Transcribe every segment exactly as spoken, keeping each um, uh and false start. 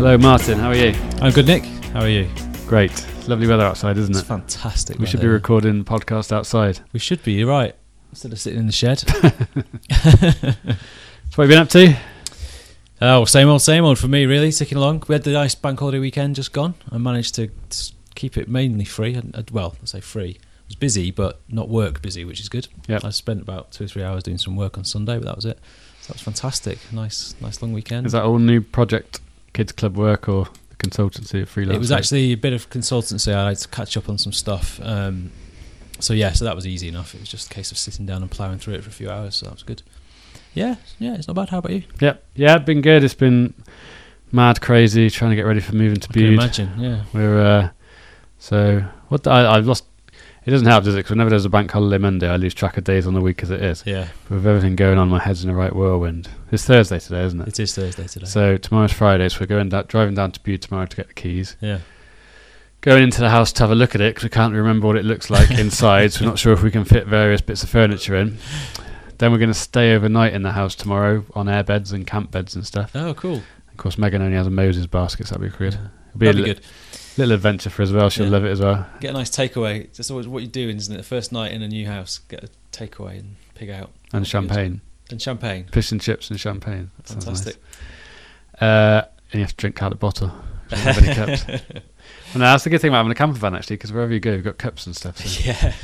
Hello, Martin. How are you? I'm good, Nick. How are you? Great. It's lovely weather outside, isn't It's it? fantastic. We weather. should be recording the podcast outside. We should be. You're right. Instead of sitting in the shed. So what have you been up to? Oh, same old, same old for me. Really, ticking along. We had the nice bank holiday weekend just gone. I managed to keep it mainly free. I, I, well, I say free. It was busy, but not work busy, which is good. Yep. I spent about two or three hours doing some work on Sunday, but that was it. So that was fantastic. Nice, nice long weekend. Is that all new project kids club work or the consultancy, freelance? It was actually a bit of consultancy. I had to catch up on some stuff. Um, so yeah, so that was easy enough. It was just a case of sitting down and ploughing through it for a few hours. So that was good. Yeah, yeah, it's not bad. How about you? Yeah, yeah, it's been good. It's been mad crazy trying to get ready for moving to I can Bude. imagine. Yeah. We're uh, so what? The, I, I've lost. It doesn't help, does it? Because whenever there's a bank holiday Monday, I lose track of days on the week as it is. Yeah. But with everything going on, my head's in the right whirlwind. It's Thursday today, isn't it? It is Thursday today. So tomorrow's Friday, so we're going da- driving down to Bude tomorrow to get the keys. Yeah. Going into the house to have a look at it because we can't remember what it looks like inside, so we're not sure if we can fit various bits of furniture in. Then we're going to stay overnight in the house tomorrow on air beds and camp beds and stuff. Oh, cool. Of course, Megan only has a Moses basket, so that'll be good. Yeah. It'll be That'd a be li- good. little adventure for us as well. She'll Yeah. love it as well. Get a nice takeaway. That's always what you're doing, isn't it? The first night in a new house, get a takeaway and pig out. And That'd be champagne. good. And champagne. Fish and chips and champagne. That sounds Fantastic. nice. Uh, and you have to drink out of the bottle. We don't have any cups. Well, no, that's the good thing about having a camper van, actually, because wherever you go, you've got cups and stuff. So. Yeah.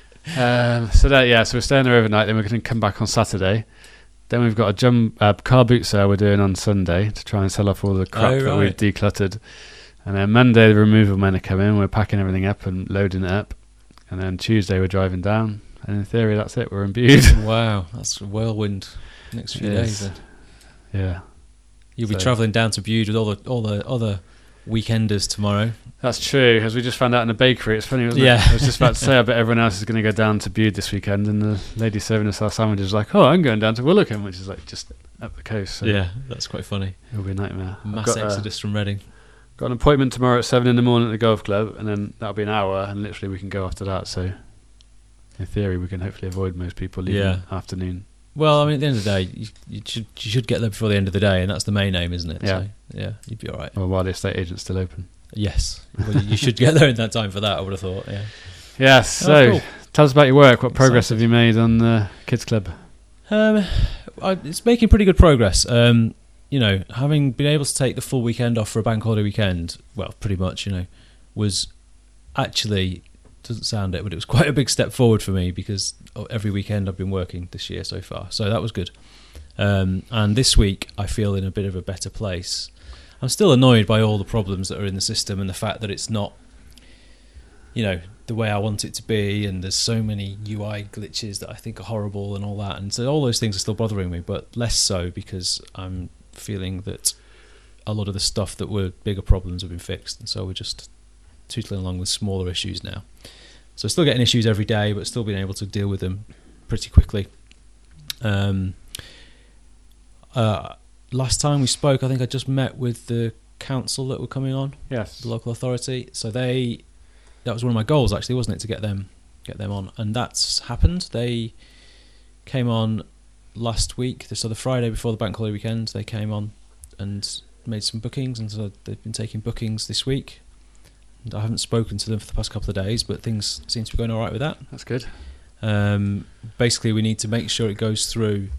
Um, so that yeah, so we're staying there overnight. Then we're going to come back on Saturday. Then we've got a jum, uh, car boot sale we're doing on Sunday to try and sell off all the crap Oh, that right. we've decluttered. And then Monday the removal men are coming. We're packing everything up and loading it up. And then Tuesday we're driving down. And in theory that's it. We're in Bude. Wow, that's a whirlwind next few Yes. days. Then Yeah, you'll be So- travelling down to Bude with all the all the other weekenders tomorrow. that's true. As we just found out in the bakery, it's funny, wasn't Yeah. it? I was just about to say, I bet everyone else is going to go down to Bude this weekend. And the lady serving us our sandwiches was like, "Oh, I'm going down to Willicombe," which is like just up the coast. So Yeah, that's quite funny. it'll be a nightmare. I've Mass got, uh, exodus from Reading. Got an appointment tomorrow at seven in the morning at the golf club, and then that'll be an hour, and literally we can go after that. So, in theory, we can hopefully avoid most people leaving Yeah. afternoon. Well, I mean, at the end of the day, you, you should you should get there before the end of the day, and that's the main aim, isn't it? Yeah. So, yeah, you'd be all right. Or while the estate agent's still open. Yes, well, you should get there in that time for that. I would have thought. Yeah. Yes. So, cool. tell us about your work. What progress Excited. have you made on the kids club? Um, I, it's making pretty good progress. Um, you know, having been able to take the full weekend off for a bank holiday weekend, well, pretty much, you know, was actually, doesn't sound it, but it was quite a big step forward for me because every weekend I've been working this year so far. So that was good. Um, and this week I feel in a bit of a better place. I'm still annoyed by all the problems that are in the system and the fact that it's not, you know, the way I want it to be, and there's so many U I glitches that I think are horrible and all that, and so all those things are still bothering me, but less so because I'm feeling that a lot of the stuff that were bigger problems have been fixed, and so we're just tootling along with smaller issues now. So still getting issues every day, but still being able to deal with them pretty quickly. Um, uh, last time we spoke, I think I just met with the council that were coming on, Yes. the local authority. So they, that was one of my goals actually, wasn't it, to get them get them on, and that's happened. They came on last week, so the Friday before the bank holiday weekend, they came on and made some bookings, and so they've been taking bookings this week. And I haven't spoken to them for the past couple of days, but things seem to be going all right with that. That's good. Um, basically, we need to make sure it goes through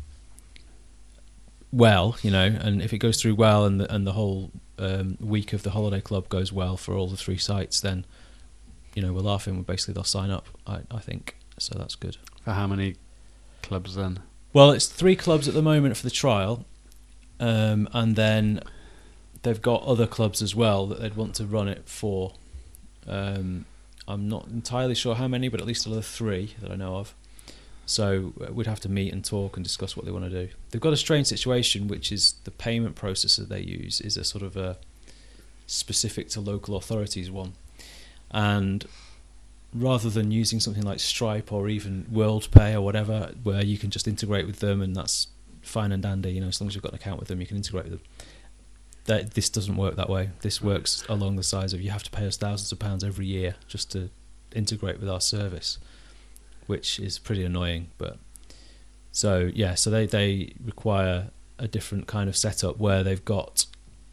well, you know, and if it goes through well and the, and the whole um, week of the holiday club goes well for all the three sites, then, you know, we're laughing. Basically, they'll sign up, I, I think. So that's good. For how many clubs then? Well, it's three clubs at the moment for the trial, um, and then they've got other clubs as well that they'd want to run it for. Um, I'm not entirely sure how many, but at least another three that I know of. So uh, we'd have to meet and talk and discuss what they want to do. They've got a strange situation, which is the payment processor they use is a sort of a specific to local authorities one. And rather than using something like Stripe or even WorldPay or whatever, where you can just integrate with them and that's fine and dandy, you know, as long as you've got an account with them, you can integrate with them. That this doesn't work that way. This works along the sides of you have to pay us thousands of pounds every year just to integrate with our service, which is pretty annoying. But so yeah, so they they require a different kind of setup where they've got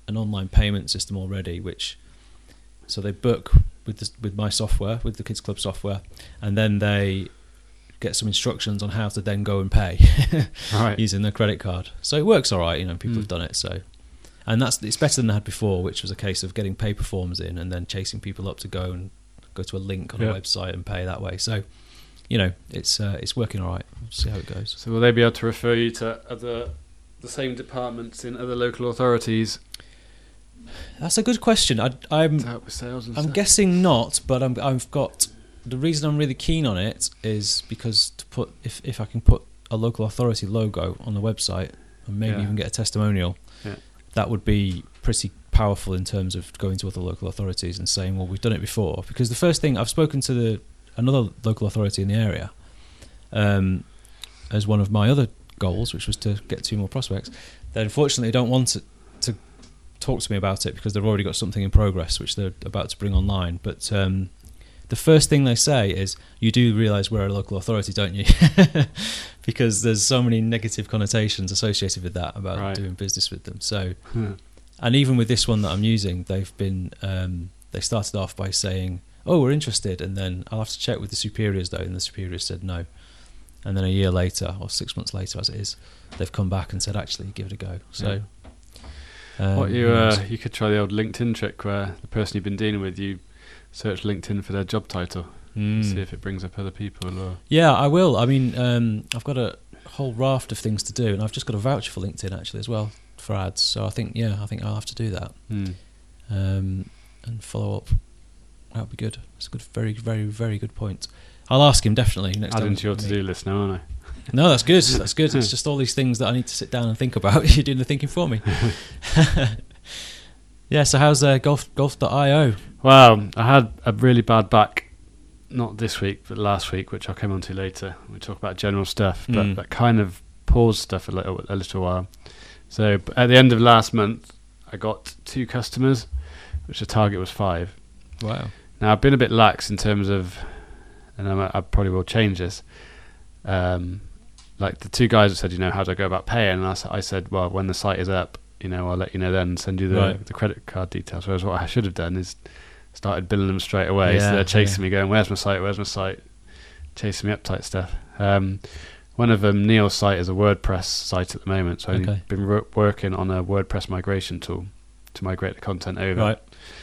an online payment system already, which so they book with the, with my software, with the Kids Club software, and then they get some instructions on how to then go and pay right. using their credit card. So it works all right, you know, people Mm. have done it. So, and that's it's better than I had before, which was a case of getting paper forms in and then chasing people up to go and go to a link on Yeah. a website and pay that way. So, you know, it's uh, it's working all right. We'll see how it goes. So will they be able to refer you to other the same departments in other local authorities That's a good question. I, I'm to help with sales and I'm stuff? guessing not, but I'm, I've got the reason I'm really keen on it is because to put if if I can put a local authority logo on the website and maybe Yeah. even get a testimonial, Yeah. that would be pretty powerful in terms of going to other local authorities and saying, well, we've done it before. Because the first thing I've spoken to the another local authority in the area um, as one of my other goals, which was to get two more prospects. They unfortunately don't want to, to talk to me about it because they've already got something in progress which they're about to bring online. But um, the first thing they say is, you do realise we're a local authority, don't you? Because there's so many negative connotations associated with that about Right. doing business with them. So, Hmm. and even with this one that I'm using, they've been um, they started off by saying, oh, we're interested, and then I'll have to check with the superiors though, and the superiors said no. And then a year later, or six months later as it is, they've come back and said, actually, give it a go. So, um, What you who knows? uh, you could try the old LinkedIn trick where the person you've been dealing with, you search LinkedIn for their job title, Mm. see if it brings up other people. Or Yeah, I will. I mean, um, I've got a whole raft of things to do, and I've just got a voucher for LinkedIn actually as well for ads. So I think, yeah, I think I'll have to do that Hmm. um, and follow up. That would be good. It's a good, very, very, very good point. I'll ask him definitely next add time. into your we meet. to-do list now, aren't I? No, that's good. That's good. It's just all these things that I need to sit down and think about. You're doing the thinking for me. Yeah. So how's uh, golf golf dot io? Wow, I had a really bad back, not this week, but last week, which I'll come on to later. We talk about general stuff, but Mm. that kind of paused stuff a little, a little while. So b- at the end of last month, I got two customers, which the target was five. Wow. Now I've been a bit lax in terms of, and I'm, I probably will change this. Um, like the two guys that said, you know, how do I go about paying? And I, s- I said, well, when the site is up, you know, I'll let you know then and send you the, Right. the credit card details. Whereas what I should have done is started billing them straight away. Yeah, so they're chasing yeah. me, going, "Where's my site? Where's my site?" Chasing me up type stuff. Um, one of them, Neil's site, is a WordPress site at the moment. So I've Okay. been wor- working on a WordPress migration tool to migrate the content over. Right.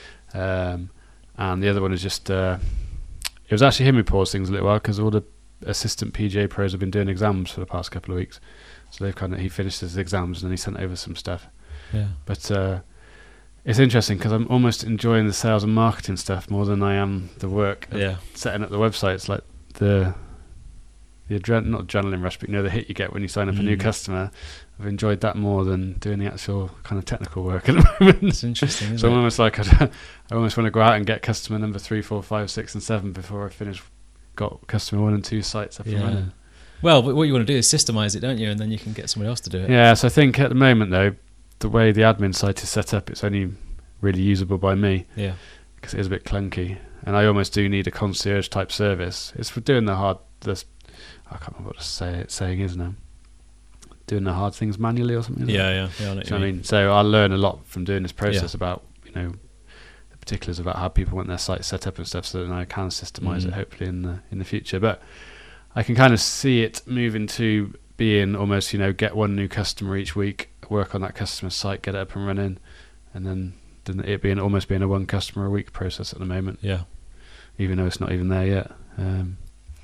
Um, and the other one is just, uh, it was actually him who paused things a little while because all the assistant P G A pros have been doing exams for the past couple of weeks. So they've kind of, he finished his exams and then he sent over some stuff. Yeah. But uh, it's interesting because I'm almost enjoying the sales and marketing stuff more than I am the work of Yeah. setting up the website. It's like the the adren- not adrenaline rush, but you know the hit you get when you sign up a new Mm. customer. I've enjoyed that more than doing the actual kind of technical work at the moment. It's interesting, isn't So I'm it? almost like I, I almost want to go out and get customer number three, four, five, six, and seven before I finish. Got customer one and two sites up and Yeah. running. Well, but what you want to do is systemize it, don't you? And then you can get somebody else to do it. Yeah, so I think at the moment though, the way the admin site is set up, it's only really usable by me Yeah. because it is a bit clunky, and I almost do need a concierge type service. It's for doing the hard, the I can't remember what the say, saying is now. Doing the hard things manually or something. isn't it? Yeah, yeah, yeah. I know what Do you you know what I mean. mean? So I learn a lot from doing this process Yeah. about, you know, the particulars about how people want their site set up and stuff, so that I can systemize Mm. it hopefully in the in the future. But I can kind of see it moving to being almost, you know, get one new customer each week, work on that customer site, get it up and running, and then then it being almost being a one customer a week process at the moment, Yeah. even though it's not even there yet. Um,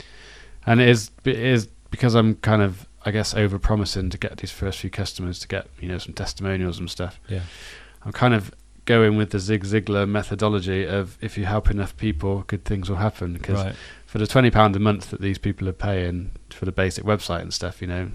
and it is it is because I'm kind of, I guess, over promising to get these first few customers to get, you know, some testimonials and stuff. Yeah. I'm kind of going with the Zig Ziglar methodology of if you help enough people, good things will happen. Because Right. for the twenty pounds a month that these people are paying for the basic website and stuff, you know,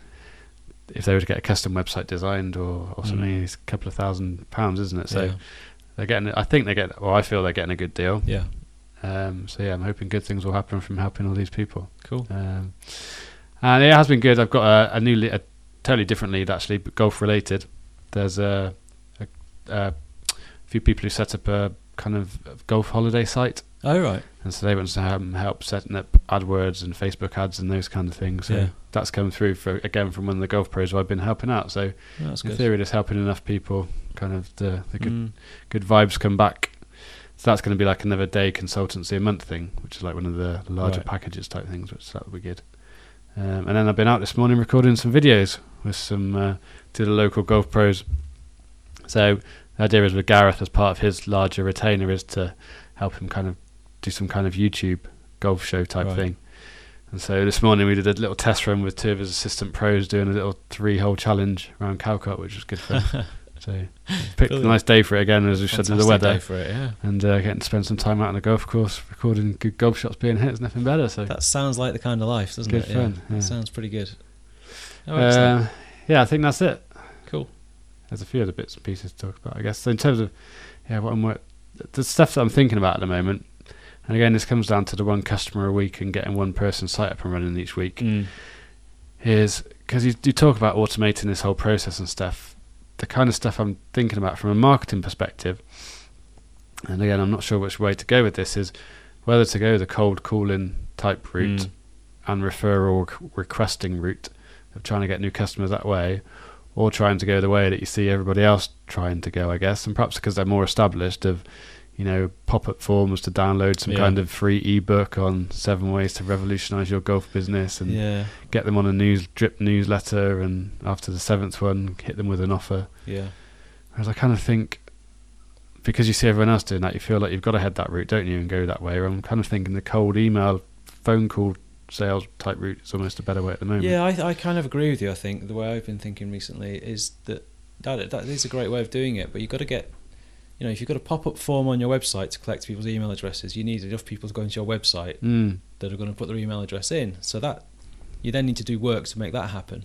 if they were to get a custom website designed or, or something, Mm. it's a couple of thousand pounds, isn't it? So Yeah. they're getting, I think they get, or I feel they're getting a good deal. Yeah. Um, so yeah, I'm hoping good things will happen from helping all these people. Cool. Um, and it has been good. I've got a, a new, le- a totally different lead actually, but golf related. There's a, a, a few people who set up a kind of golf holiday site Oh, right. And so they want to have help setting up AdWords and Facebook ads and those kind of things. So Yeah. that's come through for again from one of the golf pros who I've been helping out. So Oh, that's in good. theory, it's helping enough people. Kind of the, the good Mm. good vibes come back. So that's going to be like another day consultancy a month thing, which is like one of the larger Right. packages type things, which that would be good. Um, and then I've been out this morning recording some videos with some uh, to the local golf pros. So the idea is with Gareth, as part of his larger retainer, is to help him kind of do some kind of YouTube golf show type Right. thing. And so this morning we did a little test run with two of his assistant pros doing a little three-hole challenge around Calcott, which was good fun. So picked Brilliant. a nice day for it again, as we said, with the Fantastic weather. day for it, yeah. And uh, getting to spend some time out on the golf course recording good golf shots being hit is nothing better. So That sounds like the kind of life, doesn't Good it? fun, yeah. Sounds pretty good. Oh, excellent. uh, yeah, I think that's it. Cool. There's a few other bits and pieces to talk about, I guess. So in terms of yeah, what I'm wor- the stuff that I'm thinking about at the moment, and again, this comes down to the one customer a week and getting one person site up and running each week. Mm. Is because you, you talk about automating this whole process and stuff. The kind of stuff I'm thinking about from a marketing perspective, and again, I'm not sure which way to go with this, is whether to go the cold calling type route Mm. and referral c- requesting route of trying to get new customers that way, or trying to go the way that you see everybody else trying to go, I guess, and perhaps because they're more established, of you know pop-up forms to download some Yeah. kind of free ebook on seven ways to revolutionize your golf business, and Yeah, get them on a news drip newsletter, and after the seventh one hit them with an offer. yeah. Whereas I kind of think, because you see everyone else doing that, you feel like you've got to head that route, don't you, and go that way. Or I'm kind of thinking the cold email phone call sales type route is almost a better way at the moment. Yeah, I, I kind of agree with you. I think the way I've been thinking recently is that that, that is a great way of doing it, but you've got to get, you know, if you've got a pop-up form on your website to collect people's email addresses, you need enough people to go into your website Mm. that are going to put their email address in. So that you then need to do work to make that happen,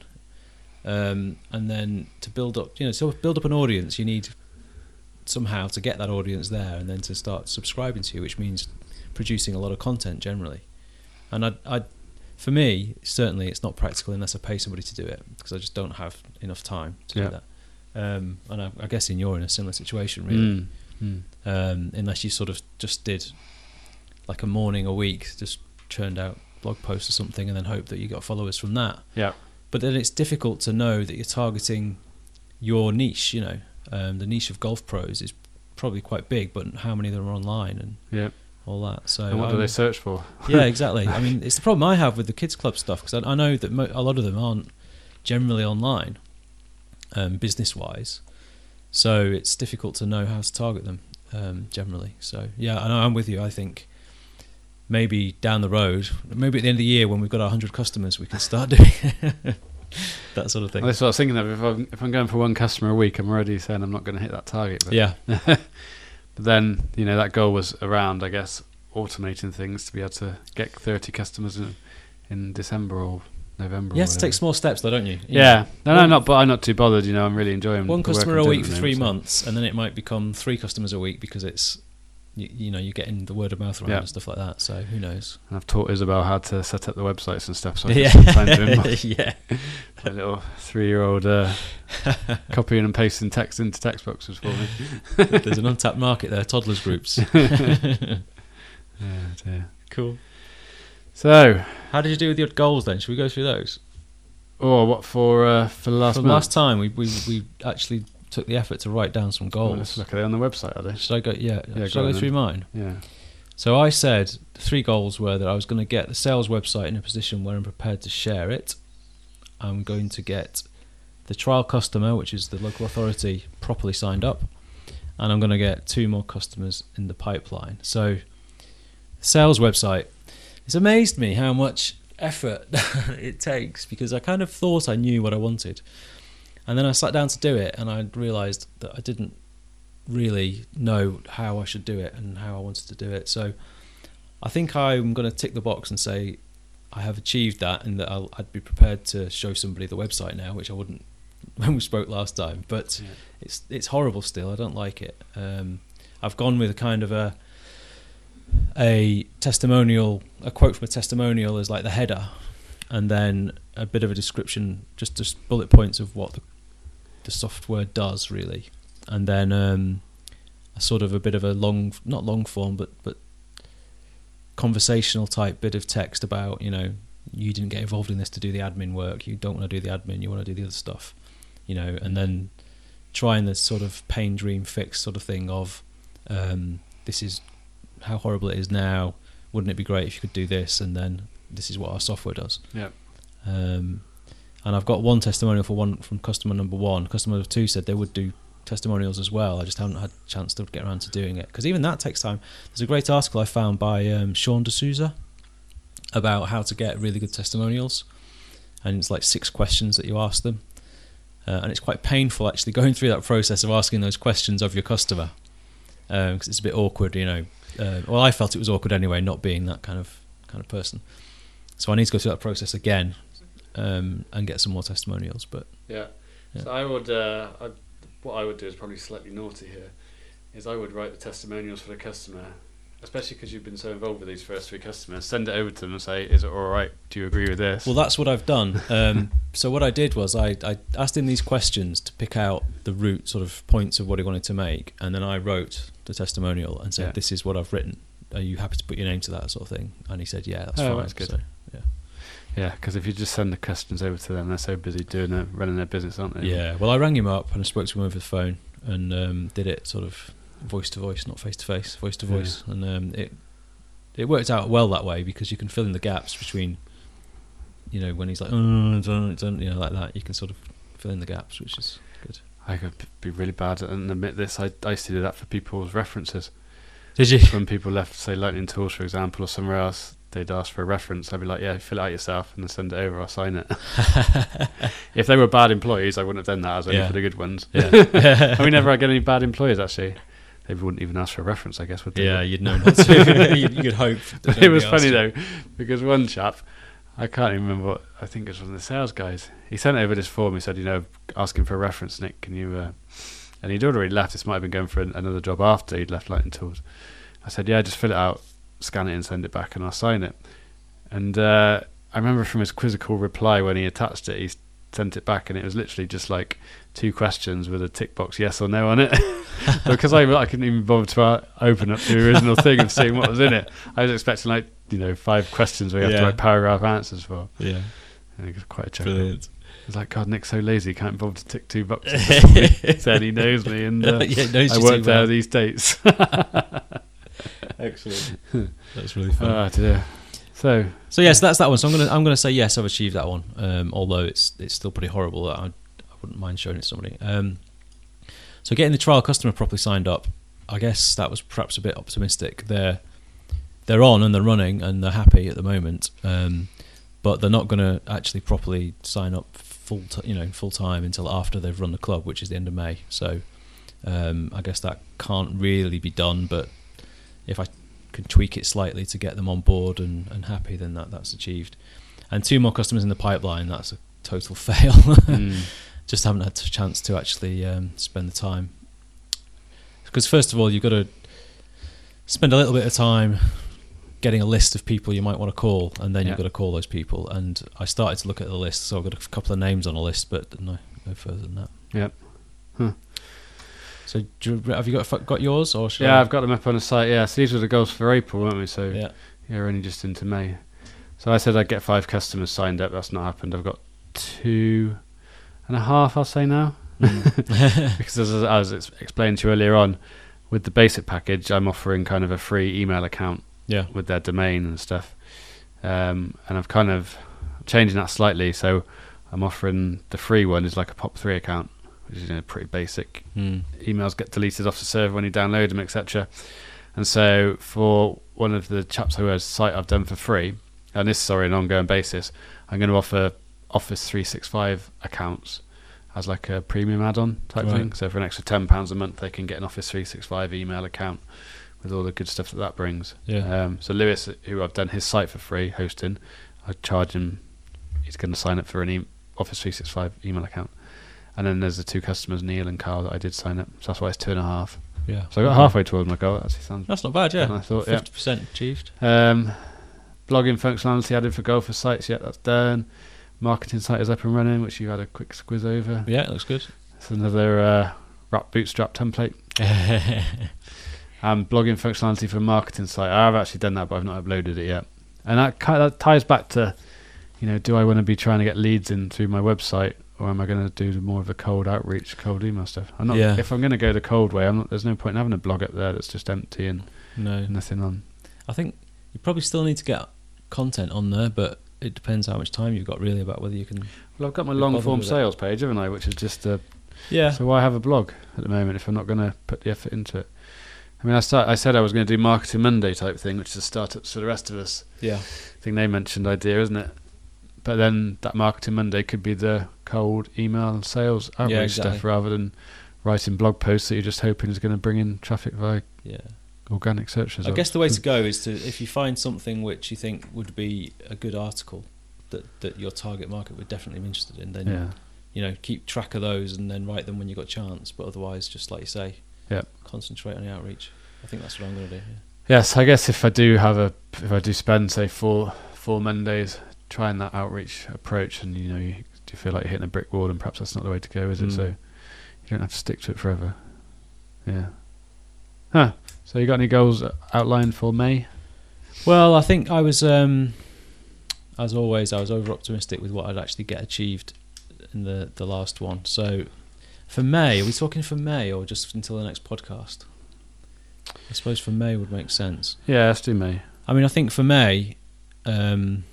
um, and then to build up, you know, to build up an audience, you need somehow to get that audience there, and then to start subscribing to you, which means producing a lot of content generally. And I, I, for me, certainly it's not practical unless I pay somebody to do it, because I just don't have enough time to Yeah. do that. Um, and I, I guess in you're in a similar situation, really. Mm. Mm. Um, unless you sort of just did like a morning a week, just churned out blog posts or something, and then hope that you got followers from that. Yeah. But then it's difficult to know that you're targeting your niche. You know, um, the niche of golf pros is probably quite big, but how many of them are online and Yeah. all that. So And what do um, they search for? yeah, exactly. I mean, it's the problem I have with the kids club stuff, because I, I know that mo- a lot of them aren't generally online, um, business wise. So it's difficult to know how to target them um, generally. So yeah, I know, I'm with you. I think maybe down the road, maybe at the end of the year when we've got our hundred customers, we can start doing that sort of thing. Well, that's what I was thinking of. If I'm, if I'm going for one customer a week, I'm already saying I'm not going to hit that target. But Yeah, But then, you know, that goal was around, I guess, automating things to be able to get thirty customers in, in December or November. you or have to take whatever. small steps, though, don't you? You Yeah, no, no, One- not. But I'm not too bothered. You know, I'm really enjoying one the work customer I'm a doing week at for the three moment, so- months, and then it might become three customers a week because it's you, you know you're getting the word of mouth around Yeah. and stuff like that. So who knows? And I've taught Isabel how to set up the websites and stuff. So I Yeah. can spend time doing my, Yeah, my little three-year-old uh, copying and pasting text into text boxes for me. there's an untapped market there. Toddlers groups. Yeah, dear. Cool. So, How did you do with your goals then? Should we go through those? oh, what for uh, for the last For month? last time, we, we we actually took the effort to write down some Oh, let's goals. look. Are they on the website? Are they? Should I go? Yeah. Yeah, should go I on go through mine? Yeah. So I said the three goals were that I was going to get the sales website in a position where I'm prepared to share it. I'm going to get the trial customer, which is the local authority, properly signed up, and I'm going to get two more customers in the pipeline. So, sales website. It's amazed me how much effort it takes, because I kind of thought I knew what I wanted, and then I sat down to do it, and I realised that I didn't really know how I should do it and how I wanted to do it. So I think I'm going to tick the box and say I have achieved that, and that I'll, I'd be prepared to show somebody the website now, which I wouldn't when we spoke last time. But Yeah. it's it's horrible still. I don't like it. Um, I've gone with a kind of a a testimonial, a quote from a testimonial as like the header, and then a bit of a description, just just bullet points of what the the software does really, and then um, a sort of a bit of a long, not long form, but but conversational type bit of text about, you know, you didn't get involved in this to do the admin work. You don't want to do the admin. You want to do the other stuff, you know, and then trying the sort of pain, dream, fix sort of thing of, um, this is how horrible it is now. Wouldn't it be great if you could do this? And then this is what our software does. Yeah. Um, and I've got one testimonial for one from customer number one. Customer number two said they would do testimonials as well. I just haven't had a chance to get around to doing it, because even that takes time. There's a great article I found by um, Sean D'Souza about how to get really good testimonials, and it's like six questions that you ask them, uh, and it's quite painful actually going through that process of asking those questions of your customer, because um, it's a bit awkward, you know. Uh, well, I felt it was awkward anyway, not being that kind of kind of person. So I need to go through that process again um, and get some more testimonials. But yeah, yeah. So I would, uh, I'd, what I would do is probably slightly naughty here, is I would write the testimonials for the customer, especially because you've been so involved with these first three customers. Send it over to them and say, "Is it all right? Do you agree with this?" Well, that's what I've done. Um, so what I did was I, I asked him these questions to pick out the root sort of points of what he wanted to make, and then I wrote the testimonial and said, yeah. "This is what I've written. Are you happy to put your name to that sort of thing?" And he said, "Yeah, that's oh, fine." That's good. So, yeah, yeah, because if you just send the questions over to them, they're so busy doing it, running their business, aren't they? Yeah. Well, I rang him up and I spoke to him over the phone and um, did it sort of voice to voice, not face to face, voice to voice, yeah. and um, it it worked out well that way, because you can fill in the gaps between, you know, when he's like, oh, I don't, I don't, you know, like that. You can sort of fill in the gaps, which is good. I could be really bad at and admit this. I, I used to do that for people's references. Did you? When people left, say, Lightning Tools, for example, or somewhere else, they'd ask for a reference. I'd be like, yeah, fill it out yourself and then send it over. I'll sign it. If they were bad employees, I wouldn't have done that. I was only yeah. for the good ones. Yeah. And we never had any bad employees, actually. They wouldn't even ask for a reference, I guess, would they? Yeah, you'd know not to. you could hope. It was funny, though, because one chap, I can't even remember what, I think it was one of the sales guys, he sent over this form. He said, you know, asking for a reference, Nick, can you... Uh, and he'd already left. This might have been going for an, another job after he'd left Lightning Tools. I said, yeah, just fill it out, scan it and send it back and I'll sign it. And uh, I remember from his quizzical reply when he attached it, he sent it back and it was literally just like two questions with a tick box yes or no on it. Because I, I couldn't even bother to uh, open up the original thing of seeing what was in it. I was expecting like, you know, five questions where you have yeah. to write paragraph answers for. Yeah. And it was quite a joke. Brilliant. It's like, God, Nick's so lazy, he can't bother to tick two boxes. He said he knows me and uh, yeah, knows I you worked too there well. these dates. Excellent. That's really fun. Oh, dear. So, so yes, that's that one. So I'm gonna I'm gonna say yes, I've achieved that one. Um, although it's it's still pretty horrible. I, I wouldn't mind showing it to somebody. Um, so getting the trial customer properly signed up, I guess that was perhaps a bit optimistic. They're they're on and they're running and they're happy at the moment, um, but they're not going to actually properly sign up full t- you know full time until after they've run the club, which is the end of May. So um, I guess that can't really be done. But if I can tweak it slightly to get them on board and, and happy, then that, that's achieved. And two more customers in the pipeline, that's a total fail. Mm. Just haven't had a chance to actually um, spend the time. Because first of all, you've got to spend a little bit of time getting a list of people you might want to call, and then yeah. you've got to call those people. And I started to look at the list, so I've got a couple of names on a list, but no, no further than that. Yep. Huh. So do you, have you got got yours? Or should yeah, I? I've got them up on the site. Yeah, so these were the goals for April, weren't we? So yeah, yeah, we're only just into May. So I said I'd get five customers signed up. That's not happened. I've got two and a half, I'll say now. Mm. Because as I was ex- explaining to you earlier on, with the basic package, I'm offering kind of a free email account yeah. with their domain and stuff. Um, and I've kind of changing that slightly. So I'm offering the free one is like a Pop three account, which is, you know, pretty basic. Mm. Emails get deleted off the server when you download them, et cetera. And so for one of the chaps whose site I've done for free, and this is sorry, an ongoing basis, I'm going to offer Office three sixty-five accounts as like a premium add-on type right. thing. So for an extra ten pounds a month, they can get an Office three sixty-five email account with all the good stuff that that brings. Yeah. Um, so Lewis, who I've done his site for free hosting, I charge him, he's going to sign up for an e- Office three sixty-five email account. And then there's the two customers, Neil and Carl, that I did sign up. So that's why it's two and a half. Yeah. So I got halfway towards my goal. That actually sounds That's not bad, yeah. I thought, fifty percent yeah. achieved. Um, blogging functionality added for Golfer sites, yeah, that's done. Marketing site is up and running, which you had a quick squiz over. Yeah, it looks good. It's another uh, wrap bootstrap template. and blogging functionality for a marketing site. I've actually done that, but I've not uploaded it yet. And that kind of that ties back to, you know, do I want to be trying to get leads in through my website, or am I going to do more of a cold outreach, cold email stuff? I'm not. Yeah. If I'm going to go the cold way, I'm not. There's no point in having a blog up there that's just empty and No. nothing on. I think you probably still need to get content on there, but it depends how much time you've got really about whether you can. Well, I've got my Be long bothered form with it. sales page, haven't I? Which is just a. Yeah. So why have a blog at the moment if I'm not going to put the effort into it? I mean, I start. I said I was going to do Marketing Monday type thing, which is startups for the rest of us. Yeah. I think they mentioned idea, isn't it? But then that Marketing Monday could be the cold email sales outreach Yeah, exactly. stuff rather than writing blog posts that you're just hoping is going to bring in traffic via Yeah. organic search results. I guess the way to go is to, if you find something which you think would be a good article that, that your target market would definitely be interested in, then Yeah. you know, keep track of those and then write them when you got a chance. But otherwise, just like you say, Yep. concentrate on the outreach. I think that's what I'm going to do. Yeah. Yes, I guess if I do have a, if I do spend say four four Mondays trying that outreach approach, and you know, you do feel like you're hitting a brick wall, and perhaps that's not the way to go, is it? Mm. So you don't have to stick to it forever. Yeah. Huh. So you got any goals outlined for May? Well, I think I was, um, as always, I was over optimistic with what I'd actually get achieved in the, the last one. So for May, are we talking for May or just until the next podcast? I suppose for May would make sense. Yeah, let's do May. I mean, I think for May, um,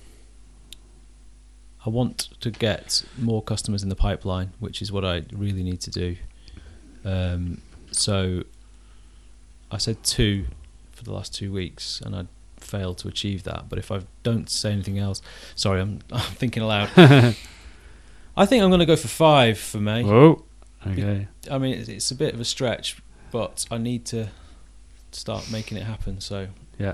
I want to get more customers in the pipeline, which is what I really need to do. Um, so I said two for the last two weeks, and I failed to achieve that. But if I don't say anything else, sorry, I'm, I'm thinking aloud. I think I'm going to go for five for May. Whoa. Okay. I mean, it's, it's a bit of a stretch, but I need to start making it happen. So Yeah.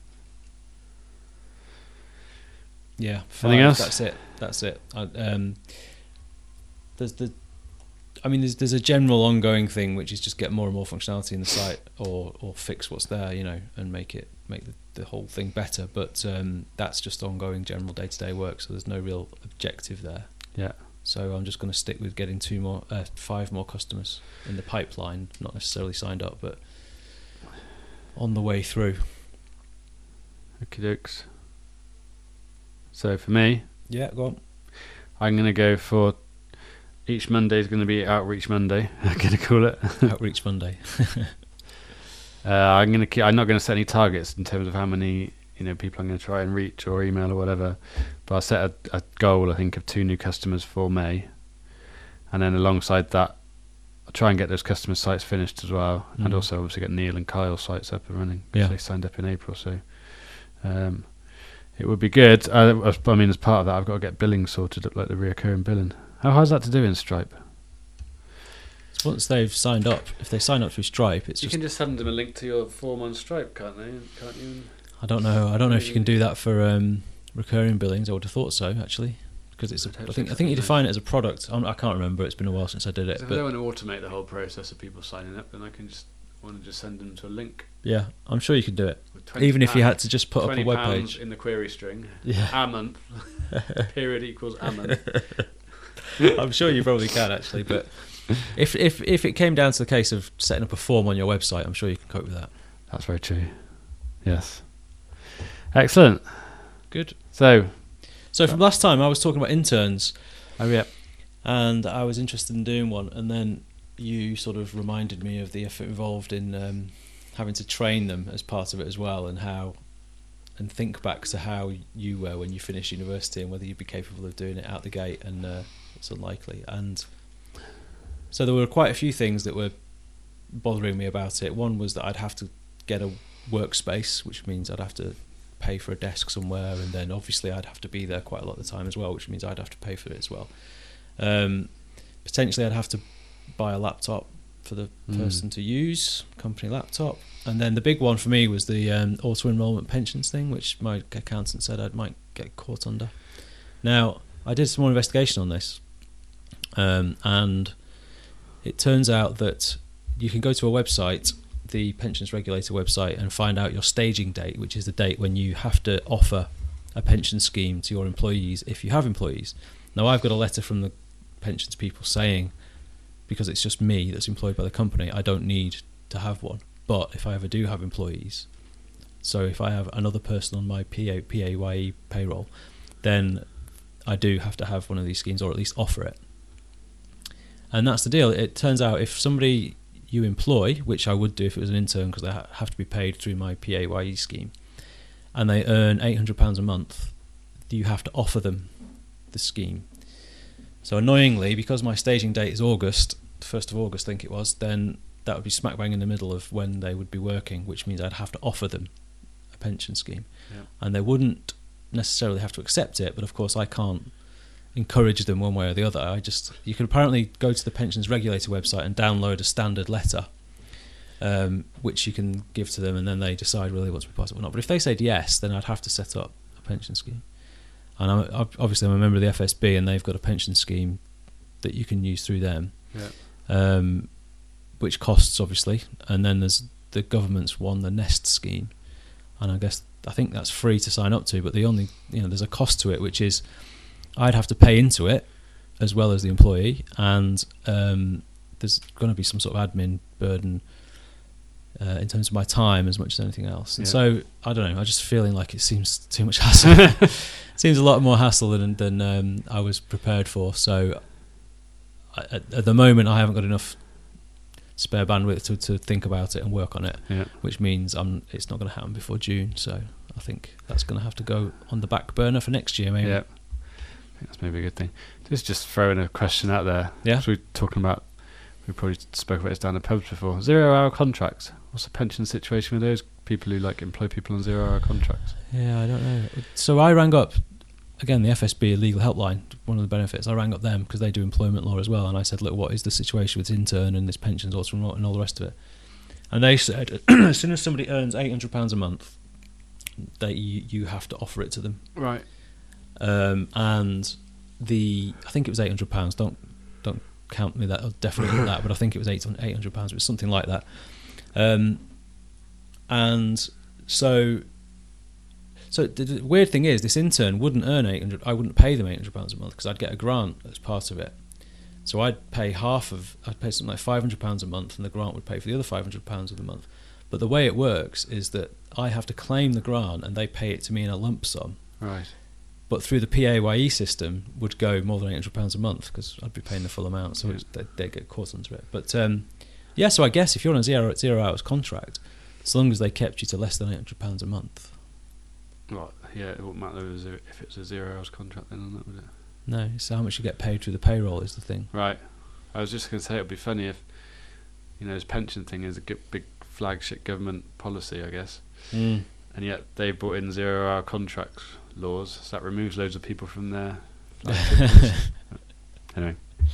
yeah, five, Anything else? That's it. That's it. I, um, there's the, I mean, there's there's a general ongoing thing which is just get more and more functionality in the site, or or fix what's there, you know, and make it make the, the whole thing better. But um, that's just ongoing general day to day work. So there's no real objective there. Yeah. So I'm just going to stick with getting two more, uh, five more customers in the pipeline, not necessarily signed up, but on the way through. Okie dokes. So for me, Yeah, go on. I'm going to go for each Monday is going to be Outreach Monday. I'm going to call it. Outreach Monday. uh, I'm going to keep. I'm not going to set any targets in terms of how many you know people I'm going to try and reach or email or whatever. But I set a, a goal, I think, of two new customers for May, and then alongside that, I'll try and get those customer sites finished as well, Mm. and also obviously get Neil and Kyle's sites up and running because Yeah. they signed up in April. So um, it would be good. I, I mean, as part of that, I've got to get billing sorted up, like the reoccurring billing. How hard's that to do in Stripe? Once they've signed up, if they sign up through Stripe, it's You just. can just send them a link to your form on Stripe, can't they? Can't you? I don't know. I don't know if you can do that for um, recurring billings. I would have thought so, actually, because it's. A, I'd hope I think so, I think you yeah. define it as a product. I'm, I can't remember. It's been a while since I did it. If I But don't want to automate the whole process of people signing up, then I can just want to just send them to a link. yeah, I'm sure you could do it. With twenty Even if you pounds had to just put up a twenty web pounds page. in the query string, Yeah, a month, period equals a month. I'm sure you probably can actually. But if if if it came down to the case of setting up a form on your website, I'm sure you can cope with that. That's very true. Yes. Excellent. Good. So, So from last time, I was talking about interns, oh yeah, and I was interested in doing one, and then you sort of reminded me of the effort involved in um, having to train them as part of it as well, and how, and think back to how you were when you finished university, and whether you'd be capable of doing it out the gate, and uh, it's unlikely. And so there were quite a few things that were bothering me about it. One was that I'd have to get a workspace, which means I'd have to pay for a desk somewhere, and then obviously I'd have to be there quite a lot of the time as well, which means I'd have to pay for it as well. Um, potentially I'd have to buy a laptop for the Mm. person to use, company laptop, and then the big one for me was the um, auto enrolment pensions thing, which my accountant said I might get caught under. Now I did some more investigation on this, um, and it turns out that you can go to a website, the pensions regulator website, and find out your staging date, which is the date when you have to offer a pension scheme to your employees if you have employees. Now I've got a letter from the pensions people saying, because it's just me that's employed by the company, I don't need to have one. But if I ever do have employees, so if I have another person on my P A, P A Y E payroll, then I do have to have one of these schemes, or at least offer it. And that's the deal. It turns out if somebody you employ, which I would do if it was an intern, because they ha- have to be paid through my P A Y E scheme, and they earn eight hundred pounds a month, you have to offer them the scheme. So annoyingly, because my staging date is August, first of August I think it was, then that would be smack bang in the middle of when they would be working, which means I'd have to offer them a pension scheme. Yeah. And they wouldn't necessarily have to accept it, but of course I can't encourage them one way or the other. I just you can apparently go to the pensions regulator website and download a standard letter, um, which you can give to them, and then they decide whether they want to be part of it or not. But if they said yes, then I'd have to set up a pension scheme. And I'm, obviously I'm a member of the F S B, and they've got a pension scheme that you can use through them, Yeah. um, which costs obviously. And then there's the government's one, the Nest scheme, and I guess I think that's free to sign up to. But the only you know there's a cost to it, which is I'd have to pay into it as well as the employee, and um, there's going to be some sort of admin burden uh, in terms of my time as much as anything else. And Yeah. so I don't know. I just feeling like it seems too much hassle. Seems a lot more hassle than than um, I was prepared for. So I, at, at the moment, I haven't got enough spare bandwidth to, to think about it and work on it, Yeah. which means I'm it's not going to happen before June. So I think that's going to have to go on the back burner for next year, maybe. Yeah. I think that's maybe a good thing. Just just throwing a question out there. Yeah. So we're talking about, we probably spoke about this down the pubs before. Zero hour contracts. What's the pension situation with those people who like employ people on zero hour contracts? Yeah, I don't know. So I rang up, again, the F S B legal helpline, one of the benefits. I rang up them because they do employment law as well, and I said, look, what is the situation with this intern and this pensions also and all and all the rest of it? And they said, as soon as somebody earns eight hundred pounds a month, they you, you have to offer it to them. Right. Um, and the I think it was eight hundred pounds. Don't don't count me that. Definitely not that. But I think it was eight hundred pounds. It was something like that. Um, and so, so the, the weird thing is, this intern wouldn't earn eight hundred. I wouldn't pay them eight hundred pounds a month because I'd get a grant as part of it. So I'd pay half of. I'd pay something like five hundred pounds a month, and the grant would pay for the other five hundred pounds of the month. But the way it works is that I have to claim the grant, and they pay it to me in a lump sum. Right. But through the P A Y E system would go more than eight hundred pounds a month because I'd be paying the full amount, so Yeah. it's, they, they get caught onto it. But um, yeah, so I guess if you're on a zero zero hours contract, as long as they kept you to less than eight hundred pounds a month. Well, yeah, it wouldn't matter if it was a zero hours contract then, on that, would it? No, so how much you get paid through the payroll is the thing. Right. I was just going to say it would be funny if, you know, this pension thing is a good, big flagship government policy, I guess, Mm. and yet they brought in zero hour contract laws, so that removes loads of people from their flagship policy. Anyway.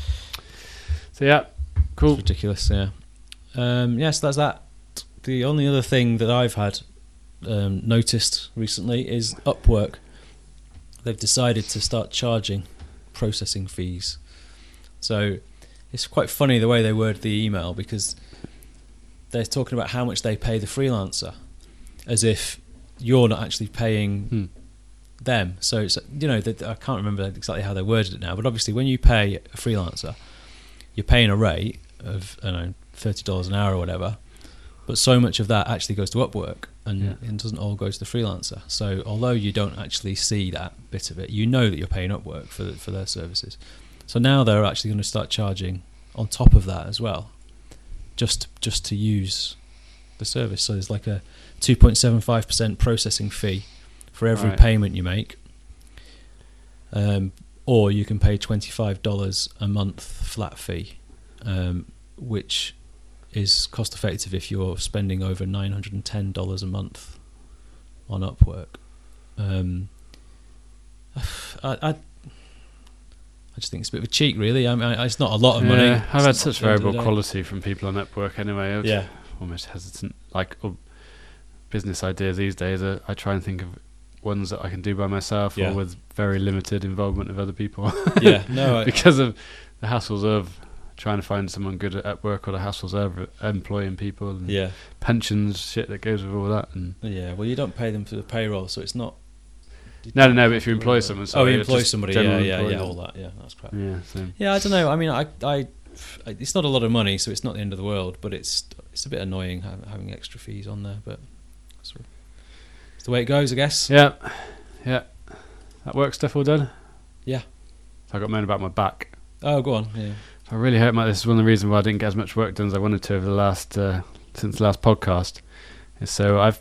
So yeah, cool. It's ridiculous, yeah. Um, yes, that's that. The only other thing that I've had um, noticed recently is Upwork. They've decided to start charging processing fees. So it's quite funny the way they word the email, because they're talking about how much they pay the freelancer, as if you're not actually paying Hmm. them. So it's, you know, that I can't remember exactly how they worded it now, but obviously when you pay a freelancer, you're paying a rate of, I don't know, thirty dollars an hour or whatever, but so much of that actually goes to Upwork, and Yeah. it doesn't all go to the freelancer. So although you don't actually see that bit of it, you know that you're paying Upwork for for their services. So now they're actually going to start charging on top of that as well, just just to use the service. So there's like a two point seven five percent processing fee for every Right. payment you make, um, or you can pay twenty-five dollars a month flat fee, um, which is cost effective if you're spending over nine hundred ten dollars a month on Upwork. Um, I, I I just think it's a bit of a cheat, really. I mean, it's not a lot of money. Yeah, I've had It's such not at the end of variable the day. quality from people on Upwork anyway. I was Yeah. almost hesitant. Like uh, business ideas these days, uh, I try and think of ones that I can do by myself Yeah. or with very limited involvement of other people. Yeah, no, I, because of the hassles of trying to find someone good at work, or the hassles of employing people, and yeah, pensions shit that goes with all that. And yeah. Well, you don't pay them for the payroll, so it's not. no, no, no. But if you employ someone, oh, sorry, you it's employ just somebody, general yeah, yeah, yeah, employment. all that, yeah, that's crap. Yeah, so Yeah, I don't know. I mean, I, I, it's not a lot of money, so it's not the end of the world. But it's it's a bit annoying having extra fees on there. But it's, it's the way it goes, I guess. Yeah, yeah. That work stuff all done? Yeah. So I got moan about my back. Oh, go on. Yeah. So I really hope my, this is one of the reasons why I didn't get as much work done as I wanted to over the last uh, since the last podcast. Is so I've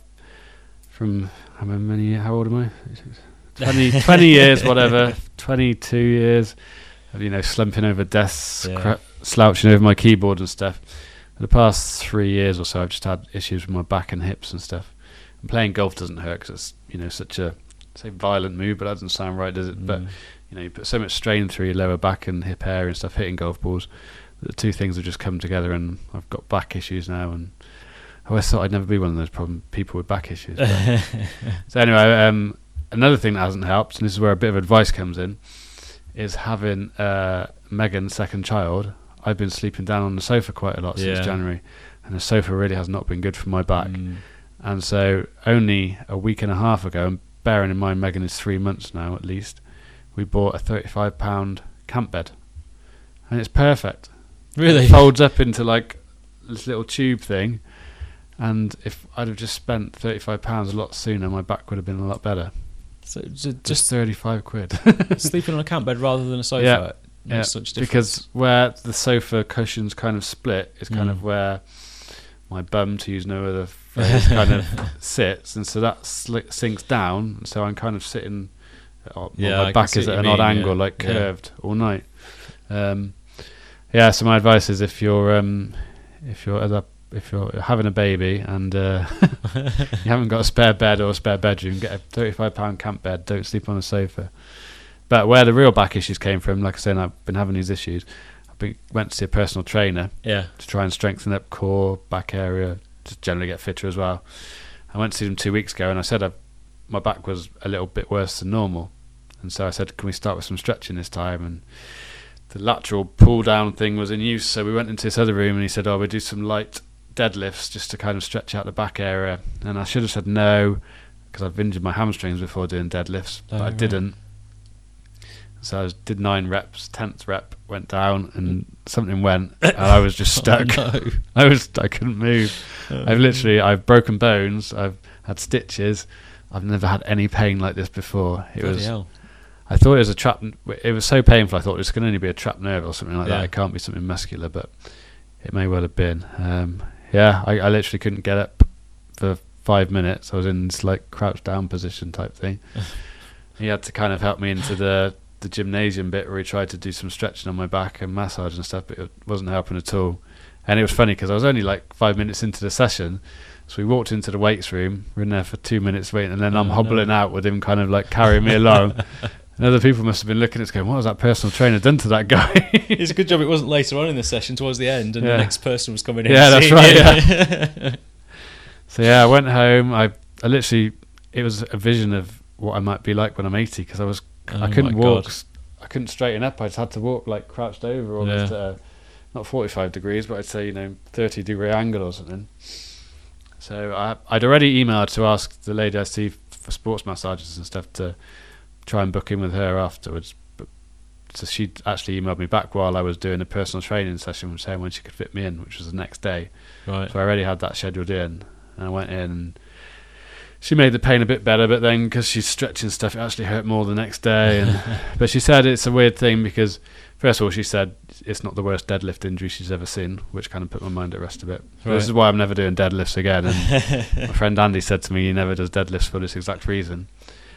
from how many? How old am I? twenty, twenty years, whatever. twenty-two years of, you know, slumping over desks, Yeah. cra- slouching over my keyboard and stuff. For the past three years or so, I've just had issues with my back and hips and stuff. And playing golf doesn't hurt because it's, you know, such a, say, violent move, but that doesn't sound right, does it? Mm. But, you know, you put so much strain through your lower back and hip area and stuff hitting golf balls. The two things have just come together, and I've got back issues now. And I always thought I'd never be one of those problem people with back issues. But so anyway, um, another thing that hasn't helped, and this is where a bit of advice comes in, is having uh, Megan's second child. I've been sleeping down on the sofa quite a lot Yeah. since January, and the sofa really has not been good for my back. Mm. And so only a week and a half ago, and bearing in mind Megan is three months now at least, we bought a thirty-five pound camp bed, and it's perfect. Really? It folds up into like this little tube thing, and if I'd have just spent thirty-five pounds a lot sooner, my back would have been a lot better. So j- Just just thirty-five quid. sleeping on a camp bed rather than a sofa. Yeah. Makes Yeah, such difference. because where the sofa cushions kind of split is kind Mm. of where my bum, to use no other phrase, kind of sits, and so that sli- sinks down, so I'm kind of sitting, uh, Yeah, well, my I can back see is what at you an odd mean, angle, yeah. like Yeah. curved all night. Um, yeah, so my advice is if you're um, if you're other, if you're having a baby and uh, you haven't got a spare bed or a spare bedroom, get a thirty-five pound camp bed. Don't sleep on a sofa. But where the real back issues came from, like I said, I've been having these issues. I been, went to see a personal trainer Yeah. to try and strengthen up core, back area, just generally get fitter as well. I went to see him two weeks ago, and I said I, my back was a little bit worse than normal, and so I said, "Can we start with some stretching this time?" And the lateral pull down thing was in use, so we went into this other room, and he said, "Oh, we do some light deadlifts just to kind of stretch out the back area." And I should have said no, because I've injured my hamstrings before doing deadlifts, but Oh, I right. didn't. So I was, did nine reps, tenth rep went down, and something went, and I was just stuck. Oh, no. I was, I couldn't move. I've literally, I've broken bones. I've had stitches. I've never had any pain like this before. It Bloody was, hell. I thought it was a trap. It was so painful. I thought it can only be a trapped nerve or something like Yeah. that. It can't be something muscular, but it may well have been. Um, yeah, I, I literally couldn't get up for five minutes. I was in this like crouched down position type thing. He had to kind of help me into the the gymnasium bit where he tried to do some stretching on my back and massage and stuff, but it wasn't helping at all. And it was funny because I was only like five minutes into the session, so we walked into the weights room. We were in there for two minutes waiting, and then I'm Oh, hobbling no. out with him kind of like carrying me along. And other people must have been looking at us going, "What has that personal trainer done to that guy?" It's a good job it wasn't later on in the session towards the end and Yeah. the next person was coming in. Yeah, that's seeing right, you. yeah. So yeah, I went home. I, I literally, it was a vision of what I might be like when I'm eighty, because I was, I Oh couldn't my walk, God. s- I couldn't straighten up. I just had to walk like crouched over, almost Yeah. at a, not forty-five degrees, but I'd say, you know, thirty degree angle or something. So I, I'd already emailed to ask the lady I see for sports massages and stuff to try and book in with her afterwards. But so she actually emailed me back while I was doing a personal training session, saying when she could fit me in, which was the next day. Right. So I already had that scheduled in, and I went in, and she made the pain a bit better, but then because she's stretching stuff, it actually hurt more the next day. And but she said it's a weird thing because, first of all, she said it's not the worst deadlift injury she's ever seen, which kind of put my mind at rest a bit. So Right. this is why I'm never doing deadlifts again. And my friend Andy said to me he never does deadlifts for this exact reason.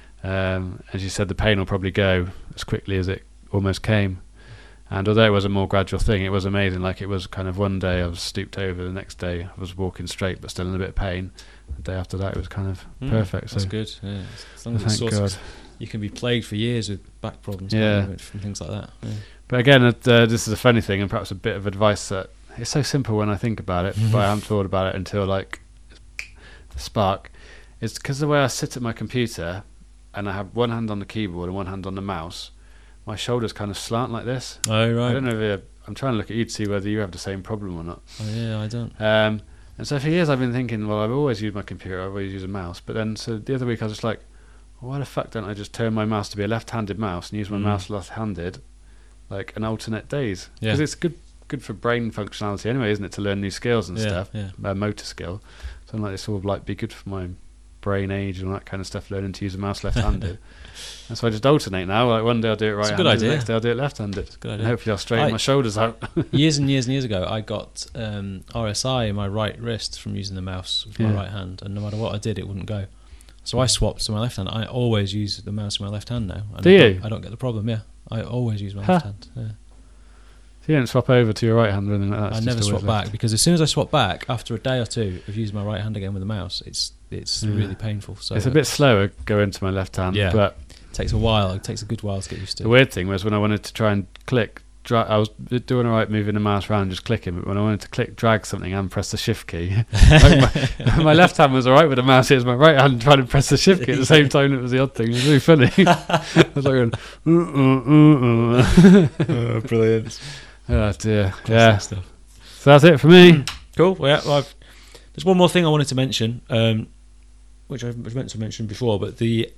Um, and she said the pain will probably go as quickly as it almost came. And although it was a more gradual thing, it was amazing. Like, it was kind of one day I was stooped over, the next day I was walking straight but still in a bit of pain. The day after that it was kind of Mm, perfect. That's So good. Yeah. As long as it's thank sorted, God. you can be plagued for years with back problems. Yeah. can't you, from things like that. Yeah. But again, it, uh, this is a funny thing, and perhaps a bit of advice that it's so simple when I think about it, but I haven't thought about it until like the spark. It's because the way I sit at my computer, and I have one hand on the keyboard and one hand on the mouse, my shoulders kind of slant like this. Oh right. I don't know if you're, I'm trying to look at you to see whether you have the same problem or not. Oh yeah, I don't. Um, and so for years I've been thinking, well, I've always used my computer, I've always used a mouse. But then, so the other week I was just like, well, why the fuck don't I just turn my mouse to be a left-handed mouse and use my Mm. mouse left-handed, like an alternate days? Yeah. Because it's good good for brain functionality anyway, isn't it? To learn new skills and Yeah, stuff, yeah. uh, motor skill. So like, this will like be good for my brain age and all that kind of stuff. Learning to use a mouse left-handed. And so I just alternate now. Like one day I'll do it It's a right-handed, good the idea. next day I'll do it left-handed. It's a good And idea. hopefully I'll straighten I- my shoulders out. Years and years and years ago, I got um, R S I in my right wrist from using the mouse with my Yeah. right hand, and no matter what I did, it wouldn't go. So I swapped to my left hand. I always use the mouse in my left hand now. And Do I you? Don't, I don't get the problem. Yeah, I always use my Huh. left hand. Yeah. So you don't swap over to your right hand or anything like that. I it's never just swap always left. back because as soon as I swap back, after a day or two of using my right hand again with the mouse, it's it's Yeah. really painful. So It's a bit slower going to my left hand, Yeah. but It takes a while. It takes a good while to get used to. the weird thing was when I wanted to try and click, dra- I was doing all right moving the mouse around, just clicking, but when I wanted to click, drag something and press the shift key, like my, my left hand was all right with the mouse, it was my right hand trying to press the shift key at the same time. It was the odd thing. It was really funny. I was like going, uh, uh, uh, uh. Oh, brilliant. Oh dear. Classic Yeah. stuff. So that's it for me. Cool. Well, yeah, well, I've, there's one more thing I wanted to mention, um, which I was meant to mention before, but the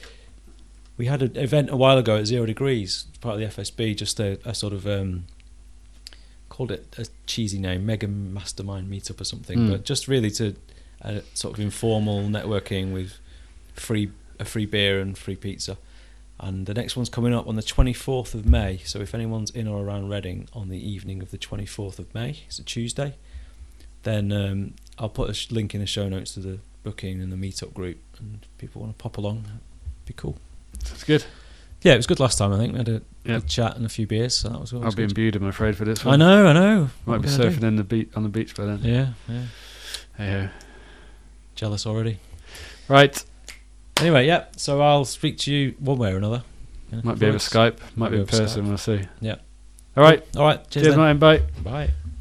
we had an event a while ago at Zero Degrees, part of the F S B, just a, a sort of um, called it a cheesy name, Mega Mastermind Meetup or something, Mm. but just really to uh, sort of informal networking with free a free beer and free pizza. And the next one's coming up on the twenty-fourth of May. So if anyone's in or around Reading on the evening of the twenty-fourth of May, it's a Tuesday, then um, I'll put a sh- link in the show notes to the booking and the meetup group. And if people want to pop along, that'd be cool. That's good. Yeah, it was good last time, I think. We had a Yeah. good chat and a few beers, so that was always I'll be good. imbued, I'm afraid, for this I one. know, I know. Might What be are we gonna surfing do? in the beach on the beach by then. Yeah, yeah. Yeah. Jealous already. Right. Anyway, yeah, so I'll speak to you one way or another. Yeah, Might be over voice. Skype, might, Might be be in over person, Skype. we'll see. Yeah. All right. All right, cheers, Cheers, then. Martin. Bye. Bye.